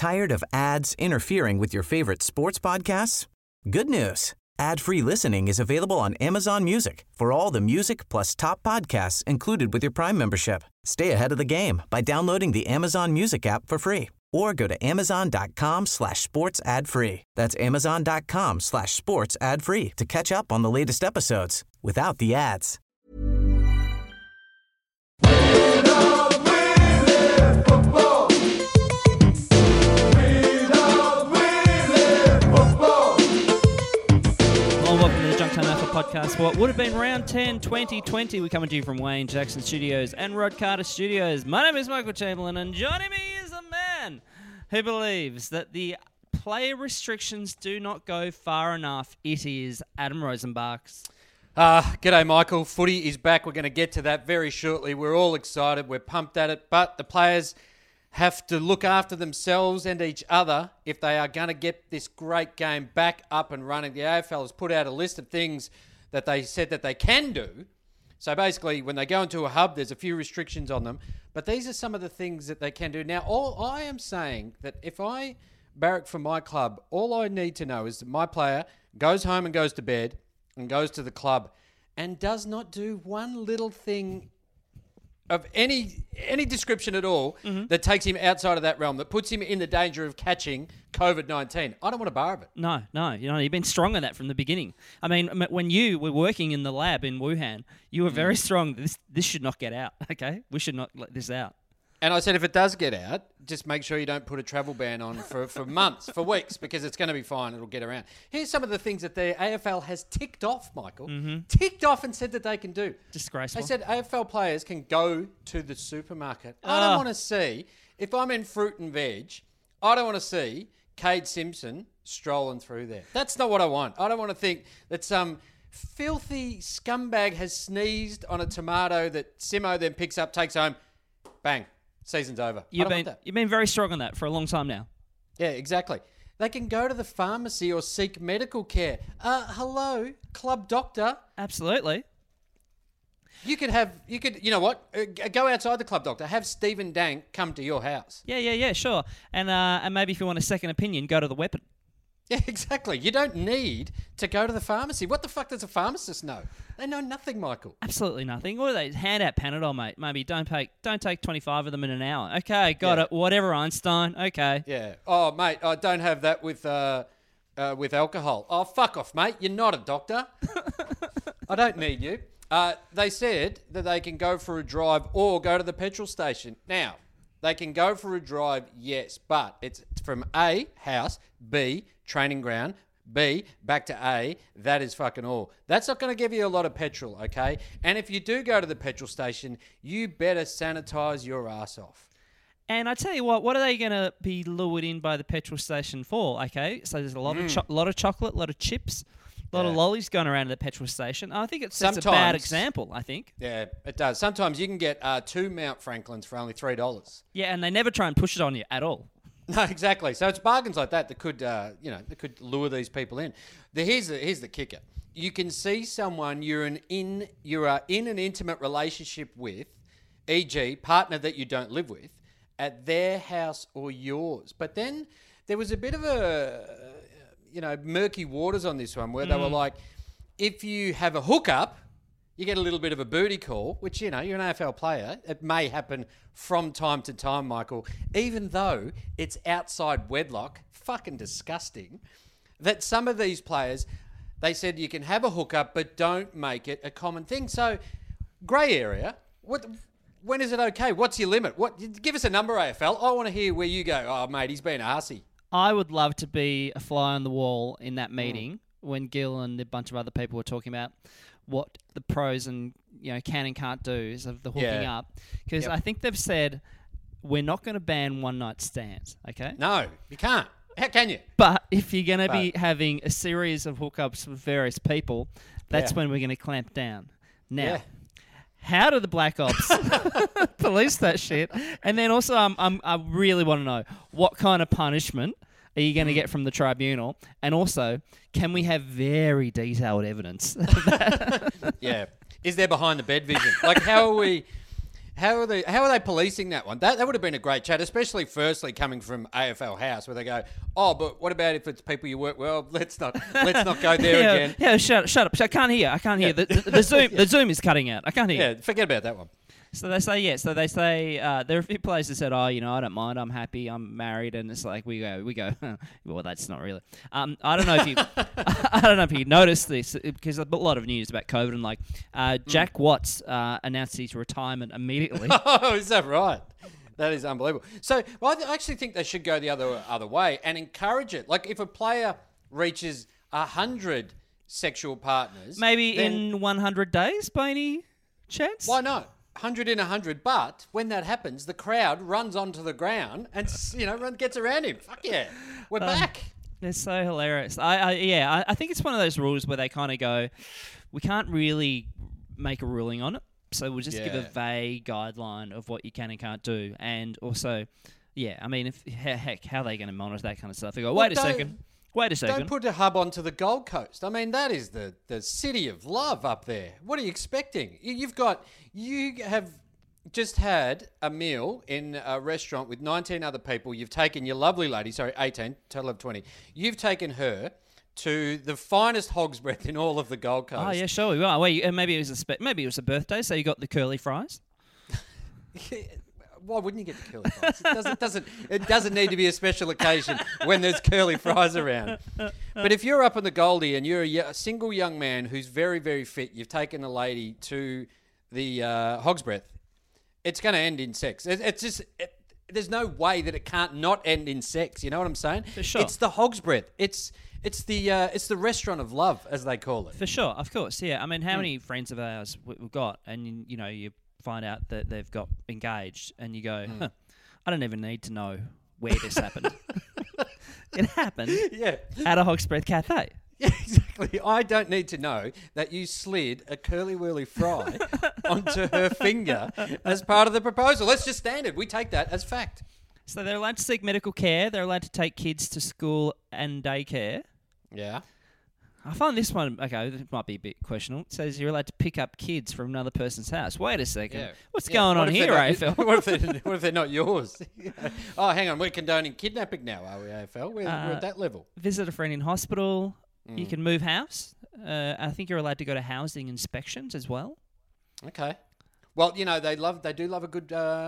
Tired of ads interfering with your favorite sports podcasts? Good news. Ad-free listening is available on Amazon Music for all the music plus top podcasts included with your Prime membership. Stay ahead of the game by downloading the Amazon Music app for free or go to amazon.com/sports ad free. That's amazon.com/sports ad free to catch up on the latest episodes without the ads. Welcome to the Junktown Alpha Podcast. What would have been round 10, 2020. We're coming to you from Wayne Jackson Studios and Rod Carter Studios. My name is Michael Chamberlain, and joining me is a man who believes that the player restrictions do not go far enough. It is Adam Rosenbachs. G'day, Michael. Footy is back. We're going to get to that very shortly. We're all excited. We're pumped at it. But the players have to look after themselves and each other if they are going to get this great game back up and running. The AFL has put out a list of things that they said that they can do. So basically, when they go into a hub, there's a few restrictions on them. But these are some of the things that they can do. Now, all I am saying that if I barrack for my club, all I need to know is that my player goes home and goes to bed and goes to the club and does not do one little thing of any description at all that takes him outside of that realm, that puts him in the danger of catching COVID-19. I don't want a bar of it. No, you've been strong on that from the beginning. I mean, when you were working in the lab in Wuhan, you were very strong. This should not get out, okay? We should not let this out. And I said, if it does get out, just make sure you don't put a travel ban on for months, for weeks, because it's going to be fine. It'll get around. Here's some of the things that the AFL has ticked off, Michael. Ticked off and said that they can do. Disgraceful. They said AFL players can go to the supermarket. I don't want to see, if I'm in fruit and veg, I don't want to see Cade Simpson strolling through there. That's not what I want. I don't want to think that some filthy scumbag has sneezed on a tomato that Simo then picks up, takes home, bang. Season's over. You've been very strong on that for a long time now. Yeah, exactly. They can go to the pharmacy or seek medical care. Hello, club doctor. Absolutely. You know what? Go outside the club doctor. Have Stephen Dank come to your house. Yeah, sure. And maybe if you want a second opinion, go to the weapon. Yeah, exactly. You don't need to go to the pharmacy. What the fuck does a pharmacist know? They know nothing, Michael. Absolutely nothing. Or they hand out Panadol, mate. Maybe don't take 25 of them in an hour. Okay, got it. Whatever, Einstein. Okay. Yeah. Oh, mate, I don't have that with alcohol. Oh, fuck off, mate. You're not a doctor. I don't need you. They said that they can go for a drive or go to the petrol station. Now, they can go for a drive, yes, but it's from A, house, B, training ground, B, back to A. That is fucking all. That's not going to give you a lot of petrol, okay? And if you do go to the petrol station, you better sanitise your ass off. And I tell you what are they going to be lured in by the petrol station for, okay? So there's a lot of chocolate, a lot of chips, a lot of lollies going around at the petrol station. I think it's a bad example, I think. Yeah, it does. Sometimes you can get 2 Mount Franklins for only $3. Yeah, and they never try and push it on you at all. No, exactly. So it's bargains like that could, that could lure these people in. Here's the kicker. You can see someone you are in an intimate relationship with, e.g., partner that you don't live with, at their house or yours. But then there was a bit of murky waters on this one where they were like, if you have a hookup, you get a little bit of a booty call, which, you're an AFL player. It may happen from time to time, Michael, even though it's outside wedlock, fucking disgusting, that some of these players, they said you can have a hookup, but don't make it a common thing. So, grey area, when is it okay? What's your limit? Give us a number, AFL. I want to hear where you go, oh, mate, he's been a hussy. I would love to be a fly on the wall in that meeting when Gil and a bunch of other people were talking about what the pros and can and can't do of the hooking up, because I think they've said we're not going to ban one night stands. Okay? No, you can't. How can you? But if you're going to be having a series of hookups with various people, that's when we're going to clamp down. Now, how do the Black Ops police that shit? And then also, I really want to know what kind of punishment are you going to get from the tribunal? And also, can we have very detailed evidence? Yeah. Is there behind the bed vision? Like, how are we... How are they policing that one? That would have been a great chat, especially firstly coming from AFL House, where they go, oh, but what about if it's people you work? Well, let's not go there again. Yeah, shut up. I can't hear. The Zoom is cutting out. I can't hear. Yeah, forget about that one. So they say, there are a few players that said, oh, I don't mind, I'm happy, I'm married, and it's like we go. Well, that's not really. I don't know if you noticed this, because a lot of news about COVID, and Jack Watts announced his retirement immediately. Oh, is that right? That is unbelievable. So I actually think they should go the other way and encourage it. Like if a player reaches 100 sexual partners, maybe in 100 days, by any chance? Why not? 100 in 100, but when that happens, the crowd runs onto the ground and gets around him. Fuck yeah, we're back. It's so hilarious. I think it's one of those rules where they kind of go, we can't really make a ruling on it, so we'll just give a vague guideline of what you can and can't do, and also, I mean, how are they going to monitor that kind of stuff? They go, wait a second. Don't put a hub onto the Gold Coast. I mean, that is the city of love up there. What are you expecting? You have just had a meal in a restaurant with 19 other people. You've taken your lovely lady, 18, total of 20. You've taken her to the finest hog's breath in all of the Gold Coast. Oh, yeah, sure we will. Well, maybe it was a birthday, so you got the curly fries? Why wouldn't you get the curly fries? It doesn't need to be a special occasion when there's curly fries around. But if you're up in the Goldie and you're a single young man who's very, very fit, you've taken a lady to the Hog's Breath, it's going to end in sex. There's no way that it can't not end in sex. You know what I'm saying? For sure. It's the Hog's Breath. It's the restaurant of love, as they call it. For sure, of course, yeah. I mean, how many friends of ours we've got, and you find out that they've got engaged, and you go, I don't even need to know where this happened. It happened at a Hog's Breath cafe. Yeah, exactly. I don't need to know that you slid a curly whirly fry onto her finger as part of the proposal. That's just standard. We take that as fact. So they're allowed to seek medical care. They're allowed to take kids to school and daycare. Yeah. I find this one, okay, this might be a bit questionable. It says you're allowed to pick up kids from another person's house. Wait a second. Yeah. What's going on here, AFL? What if they're not yours? Oh, hang on. We're condoning kidnapping now, are we, AFL? We're at that level. Visit a friend in hospital. You can move house. I think you're allowed to go to housing inspections as well. Okay. Well, they do love a good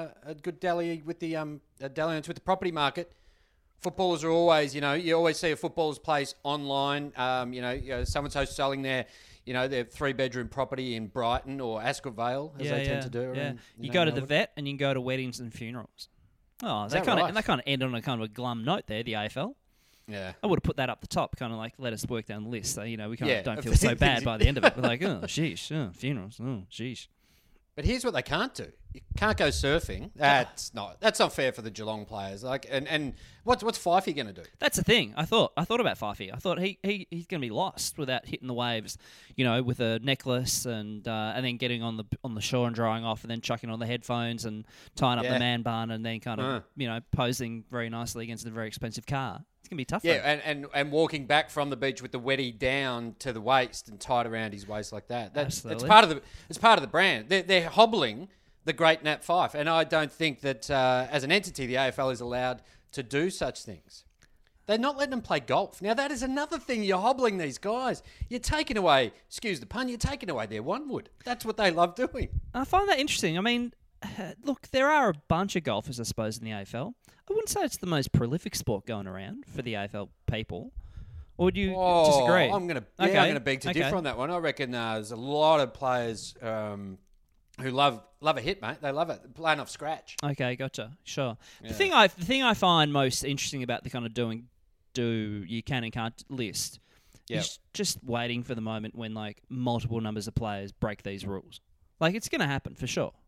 dally with the dalliance with the property market. Footballers are always, you always see a footballer's place online. So-and-so selling their 3-bedroom property in Brighton or Ascot Vale, as they tend to do. Yeah. You go to the vet and you can go to weddings and funerals. Oh, they kind of end on a kind of a glum note there, the AFL. Yeah. I would have put that up the top, kind of like, let us work down the list. So, we kind of don't feel so bad by the end of it. We're like, oh, sheesh, funerals, oh, sheesh. But here's what they can't do. You can't go surfing. That's not fair for the Geelong players. And what's Fifey going to do? That's the thing. I thought about Fifey. I thought he's going to be lost without hitting the waves, with a necklace and then getting on the shore and drying off, and then chucking on the headphones and tying up the man bun, and then kind of posing very nicely against a very expensive car. It's going to be tough. Yeah, and walking back from the beach with the wetty down to the waist and tied around his waist like that. It's part of the brand. They're hobbling the great Nat Fyfe, and I don't think that as an entity the AFL is allowed to do such things. They're not letting them play golf. Now that is another thing. You're hobbling these guys. You're taking away, excuse the pun, you're taking away their one-wood. That's what they love doing. I find that interesting. I mean, look, there are a bunch of golfers, I suppose, in the AFL. I wouldn't say it's the most prolific sport going around for the AFL people. Or would you disagree? I'm going to beg to differ on that one. I reckon there's a lot of players who love a hit, mate. They love it, playing off scratch. Okay, gotcha. Sure. Yeah. The thing I find most interesting about the kind of do you can and can't list is just waiting for the moment when like multiple numbers of players break these rules. Like it's going to happen for sure.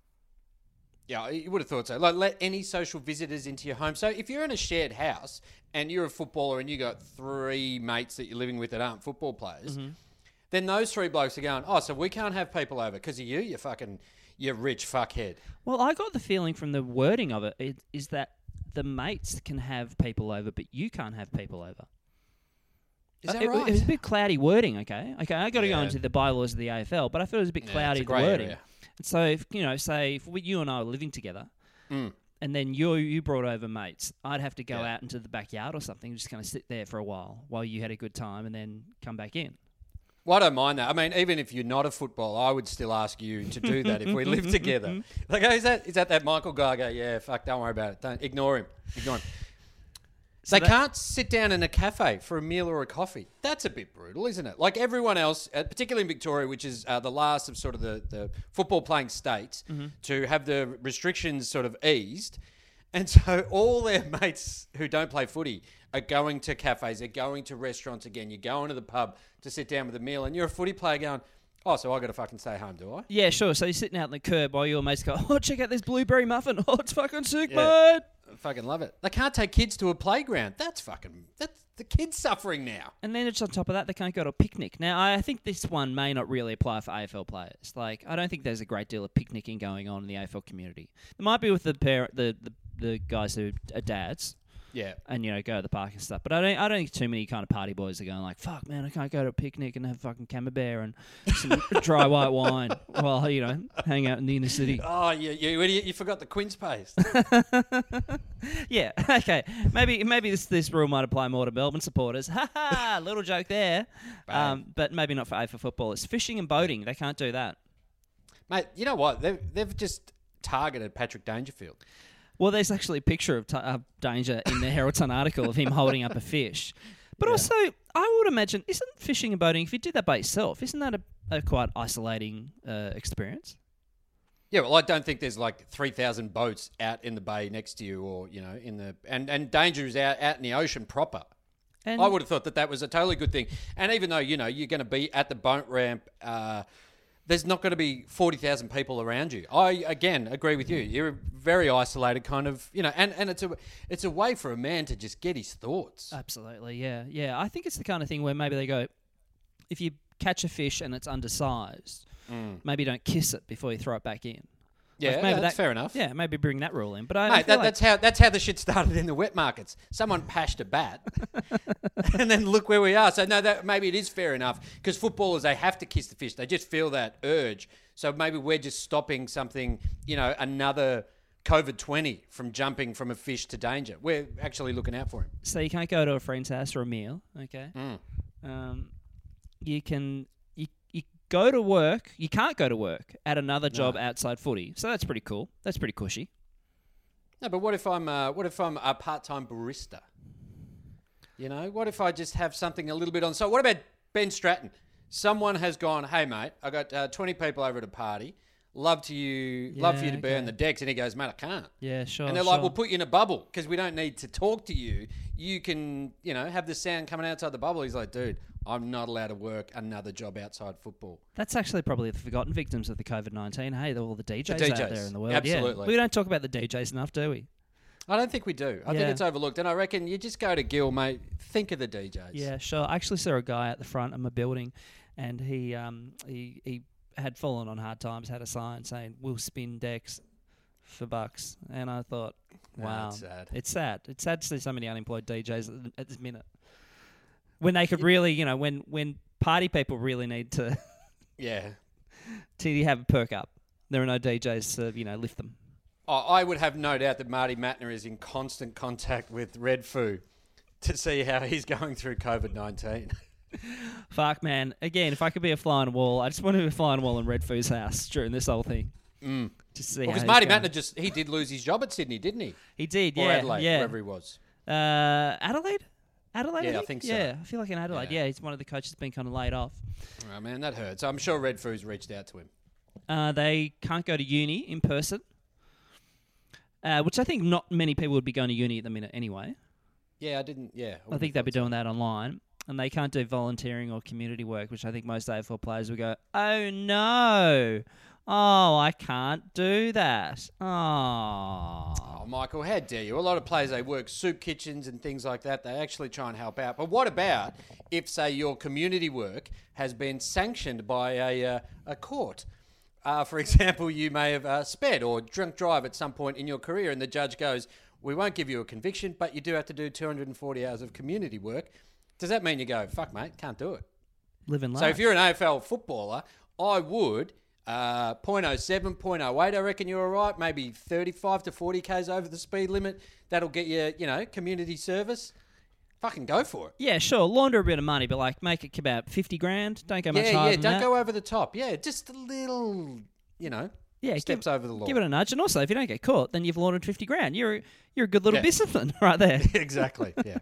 Yeah, you would have thought so. Like, let any social visitors into your home. So if you're in a shared house and you're a footballer and you got 3 mates that you're living with that aren't football players, then those 3 blokes are going, oh, so we can't have people over because of you rich fuckhead. Well, I got the feeling from the wording of it is that the mates can have people over, but you can't have people over. Is that right? It was a bit cloudy wording, okay? I got to go into the bylaws of the AFL, but I thought it was a bit cloudy, the wording. So, if, say if you and I were living together, and then you brought over mates, I'd have to go out into the backyard or something, just kind of sit there for a while you had a good time, and then come back in. Well, I don't mind that. I mean, even if you're not a footballer, I would still ask you to do that if we lived together. Like, is that Michael guy? I go, yeah, fuck, don't worry about it. Don't ignore him. So they can't sit down in a cafe for a meal or a coffee. That's a bit brutal, isn't it? Like everyone else, particularly in Victoria, which is the last of sort of the football-playing states to have the restrictions sort of eased. And so all their mates who don't play footy are going to cafes, they're going to restaurants again. You're going to the pub to sit down with a meal, and you're a footy player going, oh, so I got to fucking stay home, do I? Yeah, sure. So you're sitting out in the curb while your mates go, oh, check out this blueberry muffin. Oh, it's fucking sick, mate. I fucking love it. They can't take kids to a playground. That's the kids suffering now. And then just on top of that, they can't go to a picnic. Now, I think this one may not really apply for AFL players. Like, I don't think there's a great deal of picnicking going on in the AFL community. It might be with the guys who are dads. Yeah. And, go to the park and stuff. But I don't think too many kind of party boys are going like, fuck, man, I can't go to a picnic and have fucking camembert and some dry white wine while, hang out in the inner city. Oh, you idiot. You forgot the quince paste. Yeah, okay. Maybe this rule might apply more to Melbourne supporters. Ha ha, little joke there. But maybe not for AFL footballers. Fishing and boating, they can't do that. Mate, you know what? They've just targeted Patrick Dangerfield. Well, there's actually a picture of Danger in the Herald Sun article of him holding up a fish. But also, I would imagine, isn't fishing and boating, if you did that by yourself, isn't that a quite isolating experience? Yeah, well, I don't think there's like 3,000 boats out in the bay next to you or, and Danger is out in the ocean proper. And I would have thought that was a totally good thing. And even though, you're going to be at the boat ramp, there's not going to be 40,000 people around you. I, again, agree with you. You're very isolated kind of, and it's a way for a man to just get his thoughts. Absolutely, yeah. Yeah, I think it's the kind of thing where maybe they go, if you catch a fish and it's undersized, maybe don't kiss it before you throw it back in. Yeah, maybe that's fair enough. Yeah, maybe bring that rule in. But that's how the shit started in the wet markets. Someone pashed a bat, and then look where we are. So maybe it is fair enough because footballers, they have to kiss the fish. They just feel that urge. So maybe we're just stopping something, another COVID-20 from jumping from a fish to danger. We're actually looking out for him. So you can't go to a friend's house for a meal, okay? You can. Go to work. You can't go to work at another job outside footy. So that's pretty cool. That's pretty cushy. No, but what if I'm a part-time barista? What if I just have something a little bit on? So what about Ben Stratton? Someone has gone, hey mate, I got 20 people over at a party. Love for you to be on the decks, and he goes, mate, I can't. Yeah, sure. And they're like, we'll put you in a bubble because we don't need to talk to you. You can, have the sound coming outside the bubble. He's like, dude, I'm not allowed to work another job outside football. That's actually probably the forgotten victims of the COVID-19. Hey, all the DJs out there in the world. Absolutely. Yeah. We don't talk about the DJs enough, do we? I don't think we do. I think it's overlooked. And I reckon you just go to Gil, mate, think of the DJs. Yeah, sure. I actually saw a guy at the front of my building, and he had fallen on hard times, had a sign saying, we'll spin decks for bucks. And I thought, wow. That's sad. It's sad. It's sad to see so many unemployed DJs at this minute. When they could really, when party people really need to to have a perk up. There are no DJs to, lift them. I would have no doubt that Marty Mattner is in constant contact with Red Foo to see how he's going through COVID-19. Fuck, man. Again, if I could be a fly on a wall, I just want to be a fly on a wall in Red Foo's house during this whole thing. To see because Marty Mattner he did lose his job at Sydney, didn't he? He did, or Adelaide, wherever he was. Adelaide? Adelaide, I think so. Yeah, I feel like in Adelaide. Yeah, he's one of the coaches that's been kind of laid off. Oh, man, that hurts. I'm sure Red Foo's reached out to him. They can't go to uni in person, which I think not many people would be going to uni at the minute anyway. Yeah, I didn't. Yeah. I think they'd be doing that online. And they can't do volunteering or community work, which I think most AFL players would go, oh, no. Oh, I can't do that. Oh, Michael, how dare you? A lot of players, they work soup kitchens and things like that. They actually try and help out. But what about if, say, your community work has been sanctioned by a court? For example, you may have sped or drunk drive at some point in your career, and the judge goes, we won't give you a conviction, but you do have to do 240 hours of community work. Does that mean you go, fuck, mate, can't do it? Living life. So if you're an AFL footballer, I would .07, .08, I reckon you're all right. Maybe 35 to 40 Ks over the speed limit. That'll get you, community service. Fucking go for it. Yeah, sure. Launder a bit of money, but make it about 50 grand. Don't go much higher than that. Don't go over the top. Yeah, just a little, steps over the law. Give it a nudge. And also, if you don't get caught, then you've laundered 50 grand. You're a good little businessman right there. Exactly, yeah.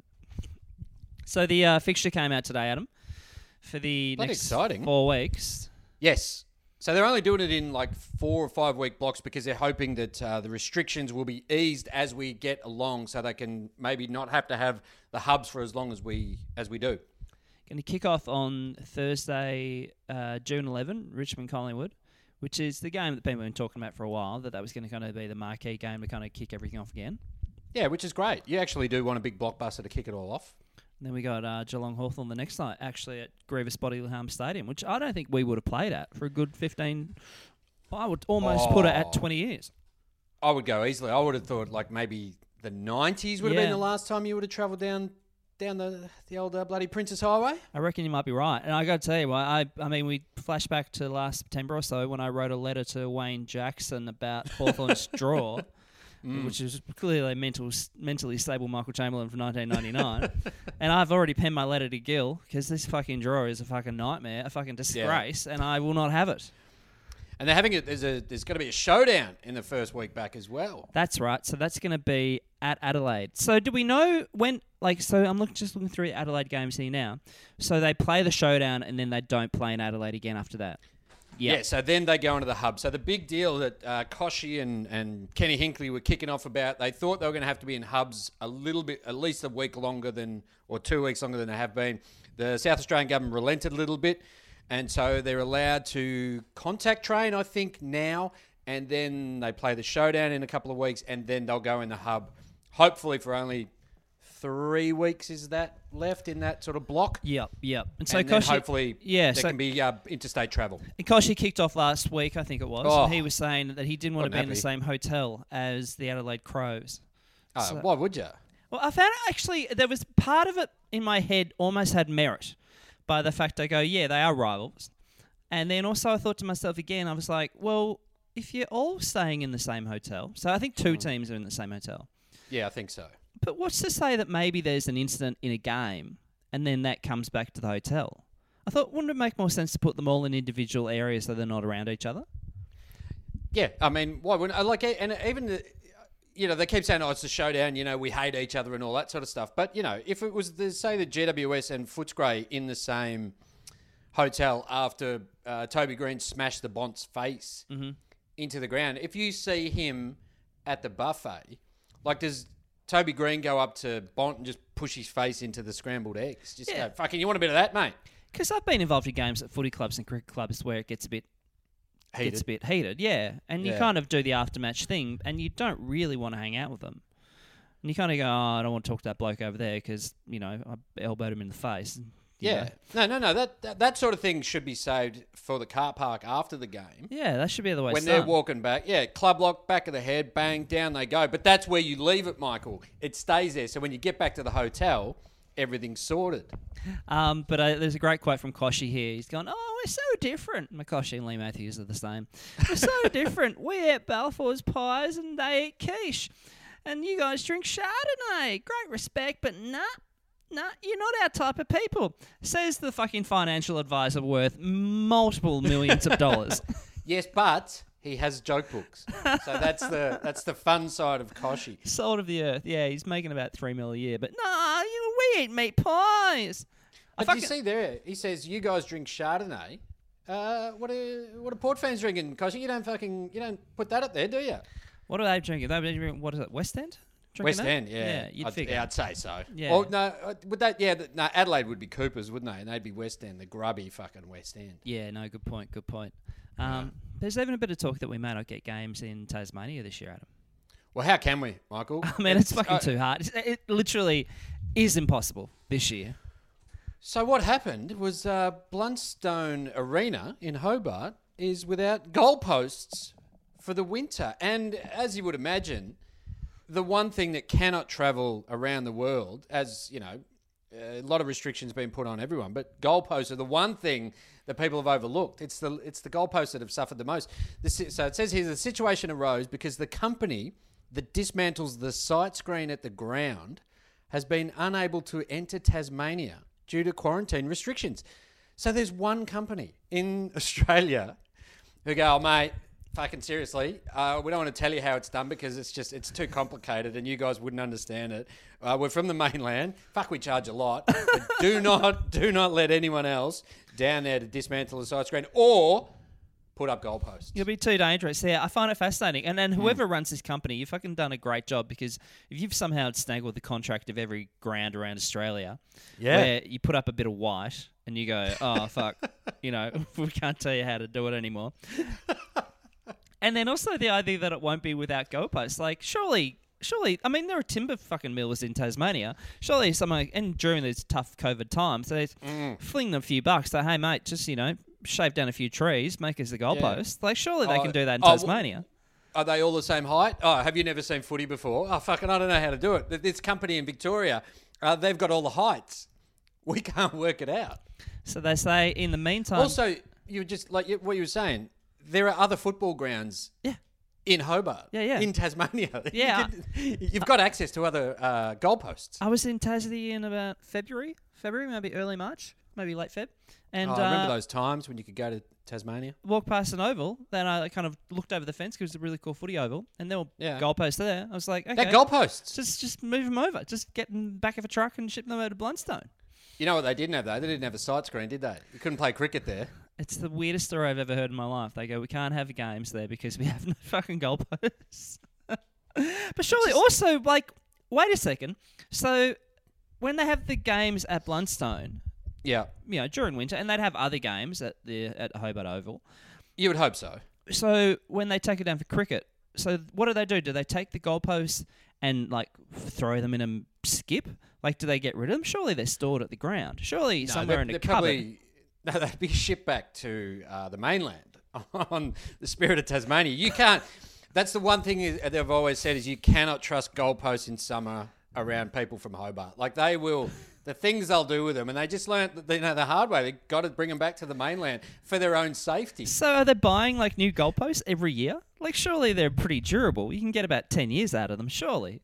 So the fixture came out today, Adam, for the next 4 weeks. Yes. So they're only doing it in 4 or 5 week blocks because they're hoping that the restrictions will be eased as we get along, so they can maybe not have to have the hubs for as long as we do. Going to kick off on Thursday, June 11, Richmond Collingwood, which is the game that people have been talking about for a while, that was going to kind of be the marquee game to kind of kick everything off again. Yeah, which is great. You actually do want a big blockbuster to kick it all off. And then we got Geelong Hawthorn the next night, actually at Grievous Bodyham Stadium, which I don't think we would have played at for a good 15. I would almost put it at 20 years. I would go easily. I would have thought maybe the 90s would have been the last time you would have travelled down the old bloody Princess Highway. I reckon you might be right. And I got to tell you, I mean, we flash back to last September or so when I wrote a letter to Wayne Jackson about Hawthorn's draw. Which is clearly mentally stable Michael Chamberlain from 1999. And I've already penned my letter to Gil because this fucking draw is a fucking nightmare, a fucking disgrace, and I will not have it. And they're having it. There's going to be a showdown in the first week back as well. That's right. So that's going to be at Adelaide. So do we know when? So I'm just looking through Adelaide games here now. So they play the showdown and then they don't play in Adelaide again after that. Yep. Yeah, so then they go into the hub. So the big deal that Koshy and Kenny Hinkley were kicking off about, they thought they were going to have to be in hubs a little bit, at least a week longer or 2 weeks longer than they have been. The South Australian government relented a little bit, and so they're allowed to contact train, I think, now, and then they play the showdown in a couple of weeks, and then they'll go in the hub, hopefully for only 3 weeks is that left in that sort of block. Yep. And so Koshy, hopefully there can be interstate travel. And Koshy kicked off last week, I think it was, and he was saying that he didn't want to be in the same hotel as the Adelaide Crows. Why would you? Well, I found actually there was part of it in my head almost had merit by the fact I go, yeah, they are rivals. And then also I thought to myself again, I was like, well, if you're all staying in the same hotel, so I think two teams are in the same hotel. Yeah, I think so. But what's to say that maybe there's an incident in a game and then that comes back to the hotel? I thought, wouldn't it make more sense to put them all in individual areas so they're not around each other? Yeah, I mean, why wouldn't and even they keep saying, it's a showdown, we hate each other and all that sort of stuff. But, if it was, say, the GWS and Footscray in the same hotel after Toby Green smashed the Bont's face into the ground, if you see him at the buffet, does Toby Green go up to Bont and just push his face into the scrambled eggs? Just go, fucking, you want a bit of that, mate? Because I've been involved in games at footy clubs and cricket clubs where it gets a bit heated, yeah. And you kind of do the after-match thing, and you don't really want to hang out with them. And you kind of go, I don't want to talk to that bloke over there because, I elbowed him in the face. Yeah. No. That sort of thing should be saved for the car park after the game. Yeah, that should be the way when they're walking back. Yeah, club lock, back of the head, bang, down they go. But that's where you leave it, Michael. It stays there. So when you get back to the hotel, everything's sorted. But there's a great quote from Koshy here. He's gone, we're so different. McCoshy and Lee Matthews are the same. We're so different. We eat Balfour's pies and they eat quiche. And you guys drink Chardonnay. Great respect, but nah, you're not our type of people, says the fucking financial advisor worth multiple millions of dollars. Yes, but he has joke books. So that's the fun side of Koshy. Salt of the earth. Yeah, he's making about $3 million a year. But we eat meat pies. Did you see there? He says, you guys drink Chardonnay. What are Port fans drinking, Koshy? You don't put that up there, do you? What are they drinking? What is it, West End? West End, yeah. You'd figure. Yeah, I'd say so. Yeah. Well, no, would that? Yeah, Adelaide would be Coopers, wouldn't they? And they'd be West End, the grubby fucking West End. Yeah, no, good point. There's even a bit of talk that we may not get games in Tasmania this year, Adam. Well, how can we, Michael? I mean, it's fucking too hard. It literally is impossible this year. So what happened was Bluntstone Arena in Hobart is without goalposts for the winter. And as you would imagine, the one thing that cannot travel around the world, as a lot of restrictions being put on everyone, but goalposts are the one thing that people have overlooked. It's the goalposts that have suffered the most. So it says here, the situation arose because the company that dismantles the sight screen at the ground has been unable to enter Tasmania due to quarantine restrictions. So there's one company in Australia who go, oh, mate, fucking seriously, we don't want to tell you how it's done because it's too complicated and you guys wouldn't understand it. We're from the mainland. Fuck, we charge a lot. But do not let anyone else down there to dismantle the sight screen or put up goalposts. You'll be too dangerous. Yeah, I find it fascinating. And then whoever runs this company, you've fucking done a great job because if you've somehow snaggled the contract of every ground around Australia, where you put up a bit of white and you go, oh, fuck, we can't tell you how to do it anymore. And then also the idea that it won't be without goalposts. Like, surely, I mean, there are timber fucking mills in Tasmania. Surely someone, and during these tough COVID times, they fling them a few bucks. Say, hey, mate, just, shave down a few trees, make us a goalpost. Like, surely they can do that in Tasmania. Are they all the same height? Oh, have you never seen footy before? Oh, fucking, I don't know how to do it. This company in Victoria, they've got all the heights. We can't work it out. So they say, in the meantime... Also, you just, like what you were saying, there are other football grounds in Hobart, in Tasmania. Yeah. You've got access to other goalposts. I was in Tassie in about February, maybe early March, maybe late Feb. And I remember those times when you could go to Tasmania. Walked past an oval, then I kind of looked over the fence because it was a really cool footy oval, and there were goalposts there. I was like, okay. They're goalposts. Just move them over. Just get in the back of a truck and ship them over to Blundstone. You know what they didn't have, though? They didn't have a sight screen, did they? You couldn't play cricket there. It's the weirdest story I've ever heard in my life. They go, we can't have games there because we have no fucking goalposts. But surely also, like, wait a second. So when they have the games at Blundstone, during winter, and they'd have other games at Hobart Oval. You would hope so. So when they take it down for cricket, so what do they do? Do they take the goalposts and, like, throw them in a skip? Like, do they get rid of them? Surely they're stored at the ground. Surely somewhere in a cupboard. No, they'd be shipped back to the mainland on the Spirit of Tasmania. You can't... That's the one thing they've always said is you cannot trust goalposts in summer around people from Hobart. Like, they will... The things they'll do with them, and they just learned the hard way. They've got to bring them back to the mainland for their own safety. So are they buying, like, new goalposts every year? Like, surely they're pretty durable. You can get about 10 years out of them, surely.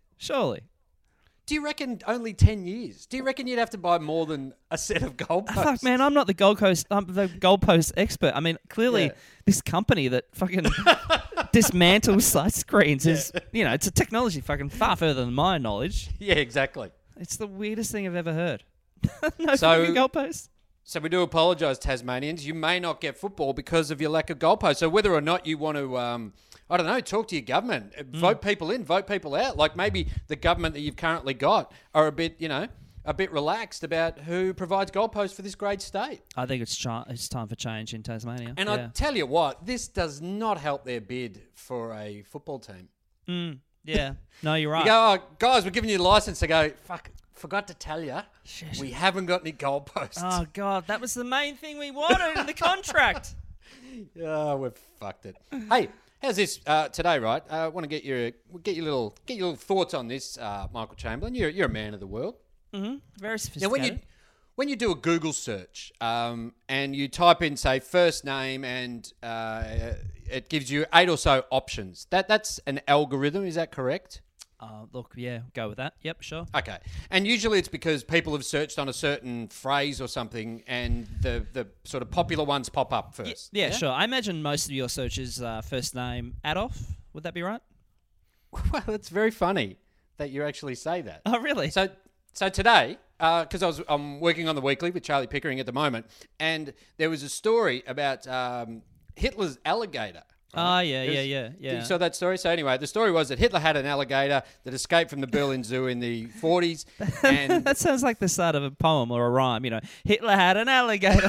Do you reckon only 10 years? Do you reckon you'd have to buy more than a set of goalposts? Fuck, man, I'm not the goalpost expert. I mean, clearly this company that fucking dismantles sight screens is, it's a technology fucking far further than my knowledge. Yeah, exactly. It's the weirdest thing I've ever heard. No fucking goalposts. So we do apologise, Tasmanians. You may not get football because of your lack of goalposts. So whether or not you want to, talk to your government, vote people in, vote people out. Like, maybe the government that you've currently got are a bit relaxed about who provides goalposts for this great state. I think it's time for change in Tasmania. And I tell you what, this does not help their bid for a football team. Yeah. No, you're right. You go, oh, guys, we're giving you a license. They go, fuck, forgot to tell you, we haven't got any goalposts. Oh, God, that was the main thing we wanted in the contract. Oh, we've fucked it. Hey, how's this today, right? I want to get your little thoughts on this, Michael Chamberlain. You're a man of the world. Mm-hmm. Very sophisticated. Now, when you do a Google search and you type in, say, first name and it gives you 8 or so options, that's an algorithm, is that correct? Look, yeah, go with that. Yep, sure. Okay. And usually it's because people have searched on a certain phrase or something and the sort of popular ones pop up first. Yeah, sure. I imagine most of your searches first name Adolf. Would that be right? Well, it's very funny that you actually say that. Oh, really? So today, because I'm working on The Weekly with Charlie Pickering at the moment, and there was a story about Hitler's alligator. Right? Oh, yeah. You saw that story? So anyway, the story was that Hitler had an alligator that escaped from the Berlin Zoo in the 40s. And that sounds like the start of a poem or a rhyme, Hitler had an alligator.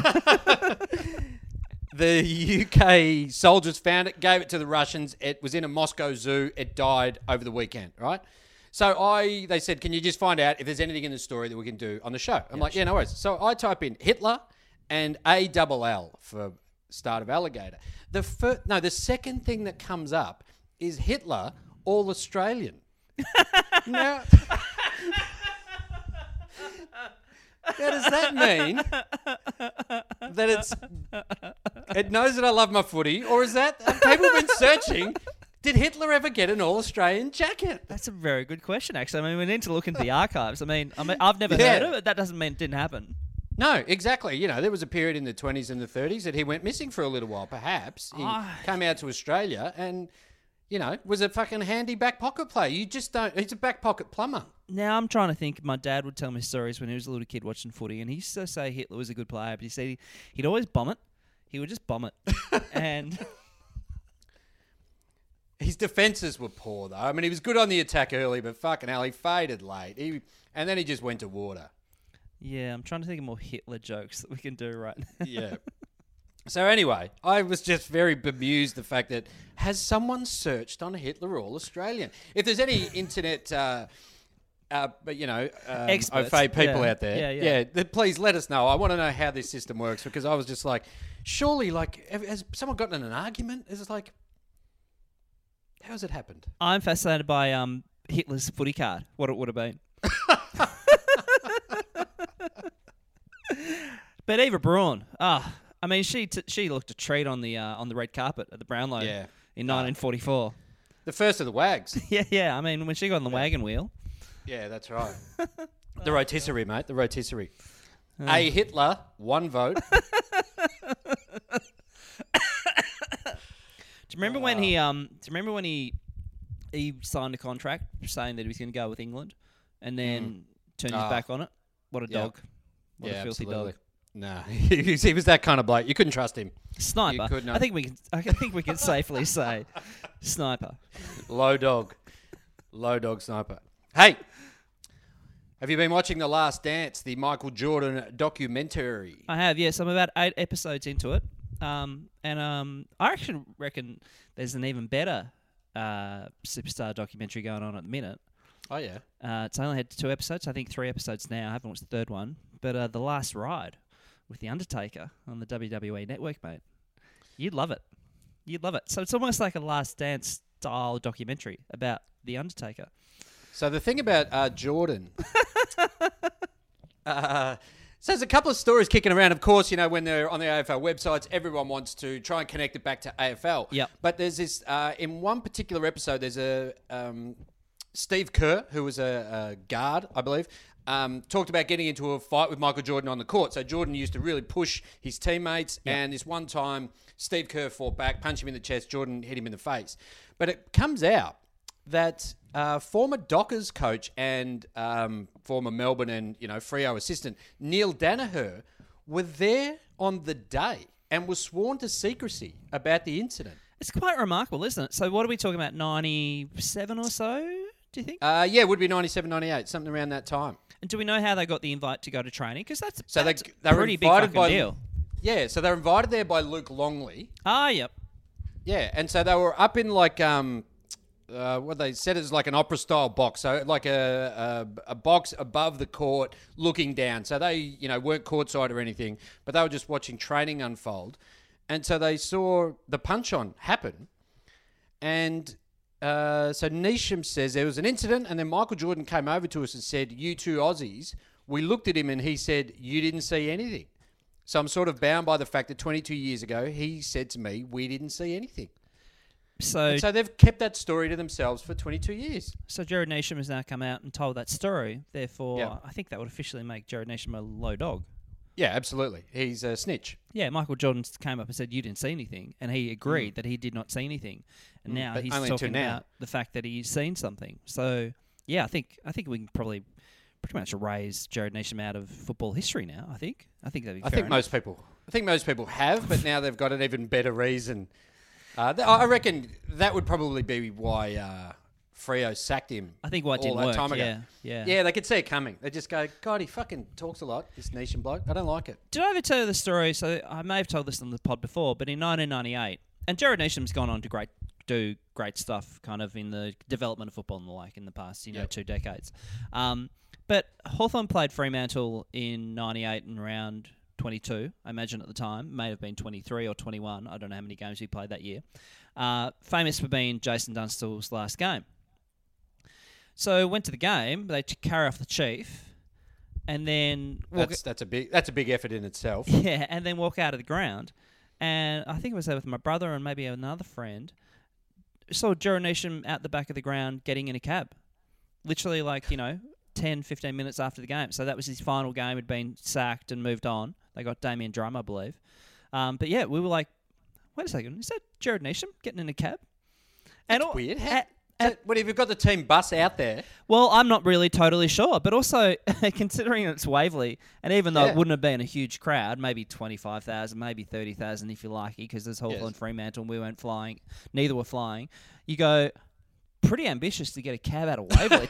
The UK soldiers found it, gave it to the Russians. It was in a Moscow zoo. It died over the weekend, right? So they said, can you just find out if there's anything in the story that we can do on the show? I'm no worries. So I type in Hitler and ALL for start of alligator. The second thing that comes up is Hitler, all Australian. Now, Now, does that mean that it knows that I love my footy, or is that people have been searching? Did Hitler ever get an All-Australian jacket? That's a very good question, actually. I mean, we need to look into the archives. I mean I've never heard of it. That doesn't mean it didn't happen. No, exactly. You know, there was a period in the 20s and the 30s that he went missing for a little while, perhaps. He came out to Australia and, you know, was a fucking handy back pocket player. You just don't... He's a back pocket plumber. Now I'm trying to think. My dad would tell me stories when he was a little kid watching footy, and he used to say Hitler was a good player, but he said he'd always bomb it. He would just bomb it. And... His defences were poor, though. I mean, he was good on the attack early, but fucking hell, he faded late. And then he just went to water. Yeah, I'm trying to think of more Hitler jokes that we can do right now. Yeah. So anyway, I was just very bemused the fact that, has someone searched on Hitler All-Australian? If there's any internet... Experts. au fait people out there, please let us know. I want to know how this system works, because I was just like, surely, like, has someone gotten in an argument? Is it like... How's it happened? I'm fascinated by Hitler's footy card, what it would have been. But Eva Braun, I mean, she looked a treat on the red carpet at the Brownlow in 1944. The first of the Wags. yeah. I mean, when she got on the wagon wheel. Yeah, that's right. The rotisserie, mate. The rotisserie. A Hitler, 1 vote. Do you remember when he? Do you remember when he signed a contract saying that he was going to go with England, and then turned his back on it? What a dog! What a filthy absolutely. dog! No, he was that kind of bloke. You couldn't trust him. Sniper. I think we can safely say sniper. Low dog sniper. Hey, have you been watching The Last Dance, the Michael Jordan documentary? I have. Yes, I'm about 8 episodes into it. I actually reckon there's an even better superstar documentary going on at the minute. Oh, yeah. It's only had 2 episodes. I think 3 episodes now. I haven't watched the 3rd one. But The Last Ride with The Undertaker on the WWE Network, mate. You'd love it. So it's almost like a Last Dance style documentary about The Undertaker. So the thing about Jordan... So there's a couple of stories kicking around. Of course, you know, when they're on the AFL websites, everyone wants to try and connect it back to AFL. Yep. But there's this, in one particular episode, there's a Steve Kerr, who was a guard, I believe, talked about getting into a fight with Michael Jordan on the court. So Jordan used to really push his teammates. Yep. And this one time, Steve Kerr fought back, punched him in the chest. Jordan hit him in the face. But it comes out that former Dockers coach and former Melbourne and, you know, Freo assistant Neil Danaher were there on the day and was sworn to secrecy about the incident. It's quite remarkable, isn't it? So what are we talking about, 97 or so, do you think? Yeah, it would be 97, 98, something around that time. And do we know how they got the invite to go to training? Because that's they a pretty big fucking deal. Yeah, so they were invited there by Luke Longley. Ah, yep. Yeah, and so they were up in like... what they said is like an opera-style box, so like a box above the court looking down. So they, you know, weren't courtside or anything, but they were just watching training unfold. And so they saw the punch-on happen. And so Neesham says there was an incident, and then Michael Jordan came over to us and said, "You two Aussies," we looked at him and he said, "You didn't see anything." So I'm sort of bound by the fact that 22 years ago, he said to me, "We didn't see anything." So they've kept that story to themselves for 22 years. So Jared Neesham has now come out and told that story. Therefore, I think that would officially make Jared Neesham a low dog. Yeah, absolutely. He's a snitch. Yeah, Michael Jordan came up and said, "You didn't see anything." And he agreed that he did not see anything. And now he's talking about the fact that he's seen something. So, yeah, I think we can probably pretty much erase Jared Neesham out of football history now, I think. I think that'd be fair enough. I think most people have, but now they've got an even better reason. I reckon that would probably be why Freo sacked him. I think why it didn't work. Time ago. Yeah, they could see it coming. They just go, "God, he fucking talks a lot, this Neesham bloke. I don't like it." Did I ever tell you the story? So I may have told this on the pod before, but in 1998, and Jared Neesham's gone on to do great stuff kind of in the development of football and the like in the past, 2 decades. But Hawthorn played Fremantle in 98 and round 22, I imagine at the time. May have been 23 or 21. I don't know how many games he played that year. Famous for being Jason Dunstall's last game. So went to the game. They carry off the chief. and then that's a big effort in itself. Yeah, and then walk out of the ground. And I think it was there with my brother and maybe another friend. Saw Jared Neesham out the back of the ground getting in a cab. Literally 10, 15 minutes after the game. So that was his final game. He'd been sacked and moved on. They got Damien Drum, I believe. But yeah, we were like, wait a second, is that Jared Neesham getting in a cab? That's weird. What have you got the team bus out there? Well, I'm not really totally sure, but also considering it's Waverley, and even though it wouldn't have been a huge crowd, maybe 25,000, maybe 30,000 if you're lucky, because there's Hawthorn and Fremantle, and we weren't flying, neither were flying. You go, pretty ambitious to get a cab out of Waverley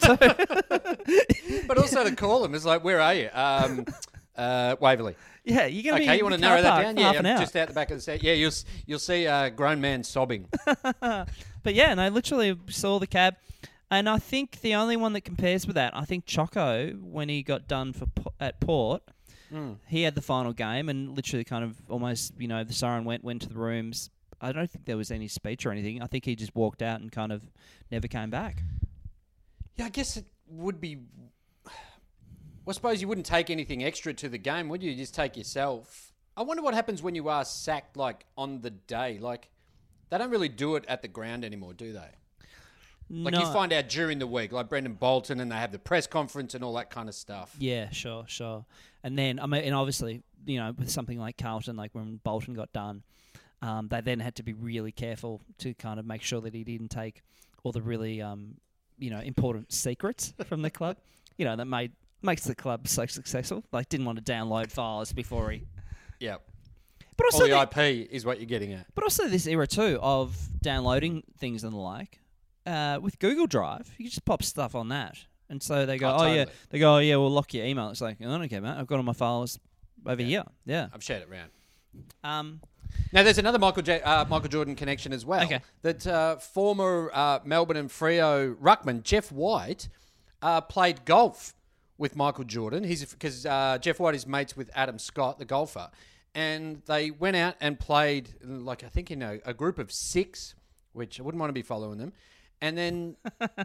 too. But also to call them is like, where are you? Waverley. Yeah, you're going to be. Okay, you want to narrow that down? Yeah, I'm just out the back of the set. Yeah, you'll see a grown man sobbing. But yeah, and I literally saw the cab, and I think the only one that compares with that, I think Choco, when he got done at Port, he had the final game, and literally kind of almost, the siren went to the rooms. I don't think there was any speech or anything. I think he just walked out and kind of never came back. Yeah, I guess it would be. Well, I suppose you wouldn't take anything extra to the game, would you? You just take yourself. I wonder what happens when you are sacked, on the day. They don't really do it at the ground anymore, do they? No. You find out during the week, like Brendan Bolton, and they have the press conference and all that kind of stuff. Yeah, sure. And then, and obviously, with something like Carlton, like when Bolton got done, they then had to be really careful to kind of make sure that he didn't take all the really, important secrets from the club, that makes the club so successful. Didn't want to download files before he... Yeah. But also all the IP is what you're getting at. But also this era too of downloading things and the like. With Google Drive, you can just pop stuff on that. And so they go, totally. We'll lock your email. It's like, I don't care, mate. I've got all my files over here. Yeah. I've shared it around. Now, there's another Michael Jordan connection as well. Okay. That former Melbourne and Freo ruckman, Jeff White, played golf with Michael Jordan. Because Jeff White is mates with Adam Scott, the golfer. And they went out and played, I think, a group of 6, which I wouldn't want to be following them. And then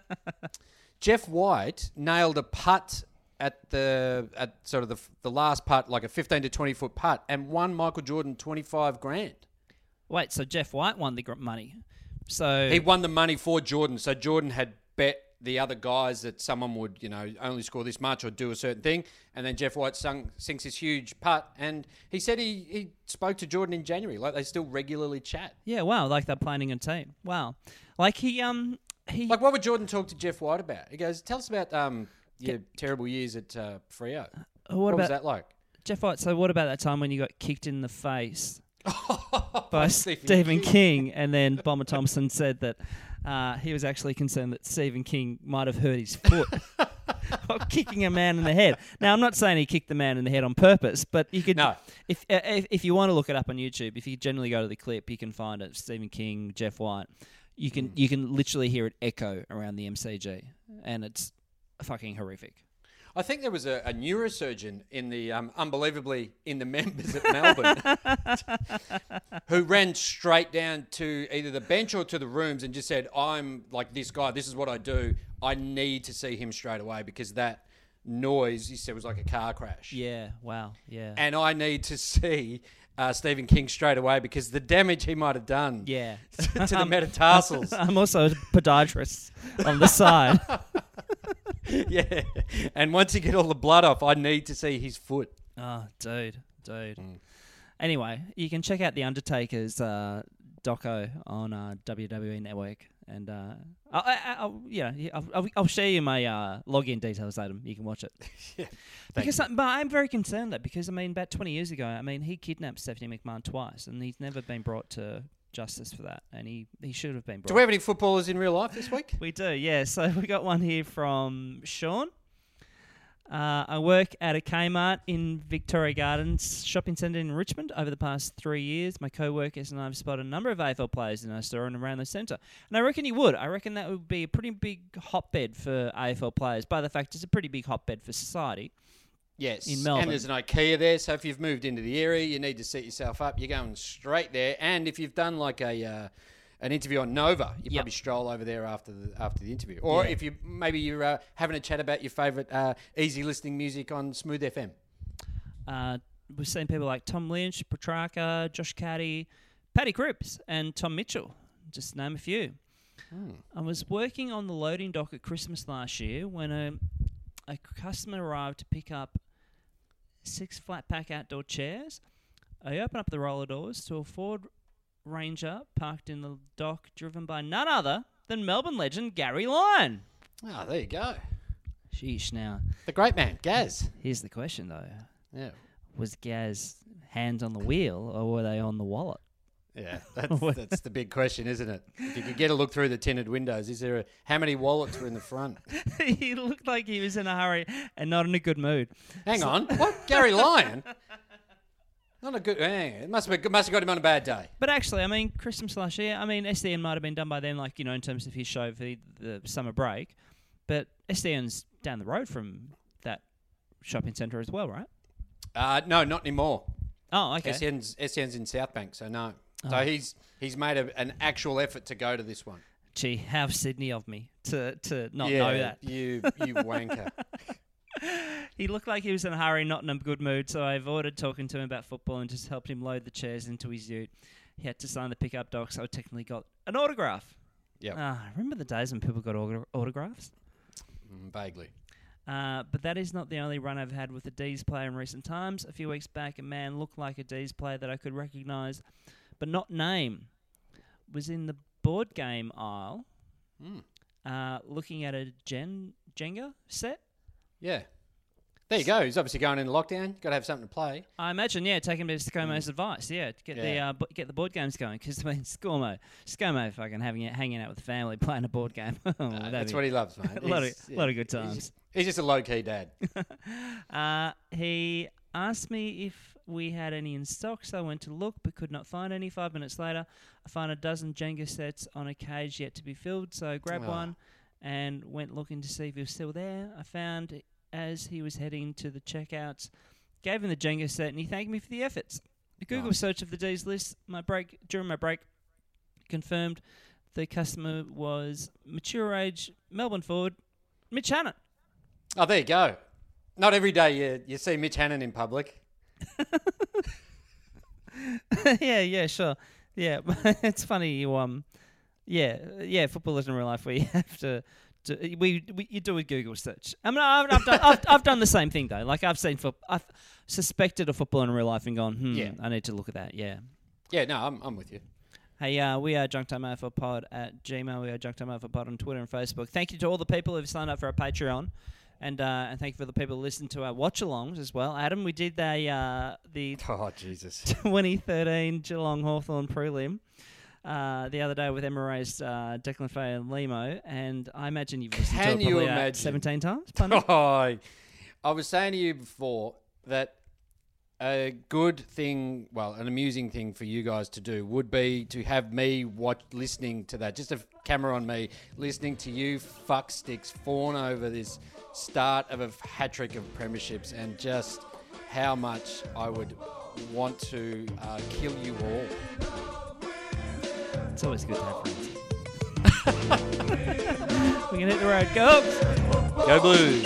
Jeff White nailed a putt at sort of the last putt, like a 15 to 20 foot putt, and won Michael Jordan $25,000. Wait, so Jeff White won the money? So he won the money for Jordan. So Jordan had bet the other guys that someone would, only score this much or do a certain thing. And then Jeff White sinks this huge putt. And he said he spoke to Jordan in January. They still regularly chat. Yeah, wow. They're planning a team. Wow. he... what would Jordan talk to Jeff White about? He goes, tell us about your terrible years at Freo. What was that like? Jeff White, so what about that time when you got kicked in the face by Stephen King? And then Bomber Thompson said that he was actually concerned that Stephen King might have hurt his foot while kicking a man in the head. Now, I'm not saying he kicked the man in the head on purpose, but you could, if you want to look it up on YouTube, if you generally go to the clip, you can find it. Stephen King, Jeff White. You can literally hear it echo around the MCG, and it's fucking horrific. I think there was a neurosurgeon in the unbelievably in the members at Melbourne who ran straight down to either the bench or to the rooms and just said, I'm like this guy, this is what I do. I need to see him straight away because that noise, he said, was like a car crash. Yeah, wow, yeah. And I need to see Stephen King straight away because the damage he might have done to the metatarsals. I'm also a podiatrist on the side. Yeah, and once you get all the blood off, I need to see his foot. Oh, dude. Anyway, you can check out The Undertaker's doco on WWE Network, and I'll share you my login details, Adam. You can watch it. Yeah, but I'm very concerned because about 20 years ago, he kidnapped Stephanie McMahon twice, and he's never been brought to justice for that, and he should have been brought. Do we have any footballers in real life this week? We do, yeah. So we got one here from Sean. I work at a Kmart in Victoria Gardens shopping centre in Richmond. Over the past 3 years, my co-workers and I have spotted a number of AFL players in our store and around the centre. And I reckon you would. I reckon that would be a pretty big hotbed for AFL players, by the fact it's a pretty big hotbed for society. Yes, in Melbourne. And there's an IKEA there, so if you've moved into the area, you need to set yourself up. You're going straight there. And if you've done like a an interview on Nova, you probably stroll over there after the interview. Or if you're having a chat about your favourite easy listening music on Smooth FM. We've seen people like Tom Lynch, Petrarca, Josh Caddy, Paddy Cripps, and Tom Mitchell, just to name a few. I was working on the loading dock at Christmas last year when a customer arrived to pick up 6 flat pack outdoor chairs. I opened up the roller doors to a Ford Ranger parked in the dock, driven by none other than Melbourne legend Gary Lyon. Oh, there you go. Sheesh, now. The great man, Gaz. Here's the question, though. Yeah. Was Gaz hands on the wheel or were they on the wallet? Yeah, that's the big question, isn't it? If you could get a look through the tinted windows, how many wallets were in the front? He looked like he was in a hurry and not in a good mood. Hang on, what? Gary Lyon? Not a good. It must have got him on a bad day. But actually, I mean, Christmas last year, I mean, SDN might have been done by then, like, in terms of his show for the summer break. But SDN's down the road from that shopping centre as well, right? No, not anymore. Oh, okay. SDN's in Southbank, so no. So he's made an actual effort to go to this one. Gee, how Sydney of me to not know that. you wanker. He looked like he was in a hurry, not in a good mood, so I avoided talking to him about football and just helped him load the chairs into his ute. He had to sign the pickup doc, so I technically got an autograph. Yeah. Remember the days when people got autographs? Vaguely. But that is not the only run I've had with a D's player in recent times. A few weeks back, a man looked like a D's player that I could recognise, but not name, was in the board game aisle looking at a Jenga set. Yeah. There you go. He's obviously going into lockdown. Got to have something to play. I imagine, taking a bit of ScoMo's advice, to get the board games going. Because, I mean, ScoMo fucking hanging out with the family, playing a board game. That's what he loves, mate. a lot of good times. He's just a low-key dad. He asked me if we had any in stock, so I went to look, but could not find any. 5 minutes later, I found a dozen Jenga sets on a cage yet to be filled, so I grabbed one and went looking to see if he was still there. I found as he was heading to the checkouts, gave him the Jenga set, and he thanked me for the efforts. A Google search of the D's list during my break confirmed the customer was mature age Melbourne forward Mitch Hannon. Oh, there you go. Not every day you see Mitch Hannon in public. Yeah, sure. Yeah, it's funny you footballers in real life where you have to you do a Google search. I mean, I've done the same thing though. Like I've suspected a footballer in real life and gone, I need to look at that. Yeah. Yeah, no, I'm with you. Hey, we are Junk Time AFL Pod at Gmail. We are Junk Time AFL Pod on Twitter and Facebook. Thank you to all the people who've signed up for our Patreon. And thank you for the people who listen to our watch-alongs as well. Adam, we did the 2013 Geelong Hawthorn prelim the other day with Emma Ray's Declan Fay and Limo, and I imagine you've listened to it probably 17 times. I was saying to you before that a good thing, well, an amusing thing for you guys to do would be to have me listening to that. Just a camera on me, listening to you fucksticks fawn over this start of a hat-trick of premierships and just how much I would want to kill you all. It's always good to have friends. We're going to hit the road. Go Hawks! Go Blues!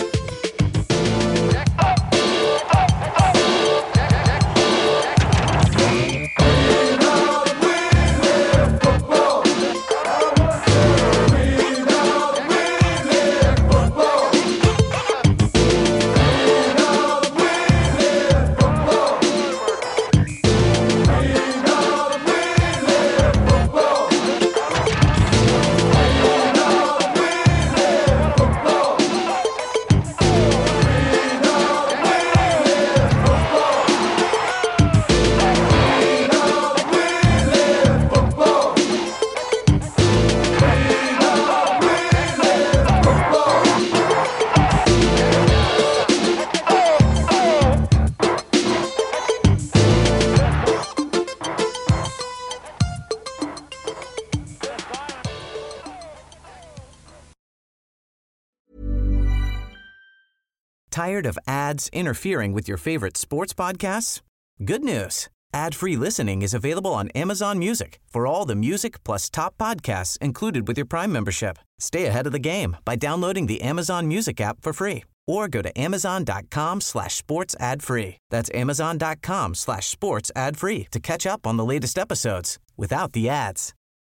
Tired of ads interfering with your favorite sports podcasts? Good news. Ad-free listening is available on Amazon Music for all the music plus top podcasts included with your Prime membership. Stay ahead of the game by downloading the Amazon Music app for free or go to amazon.com/sports ad free. That's amazon.com/sports ad free to catch up on the latest episodes without the ads.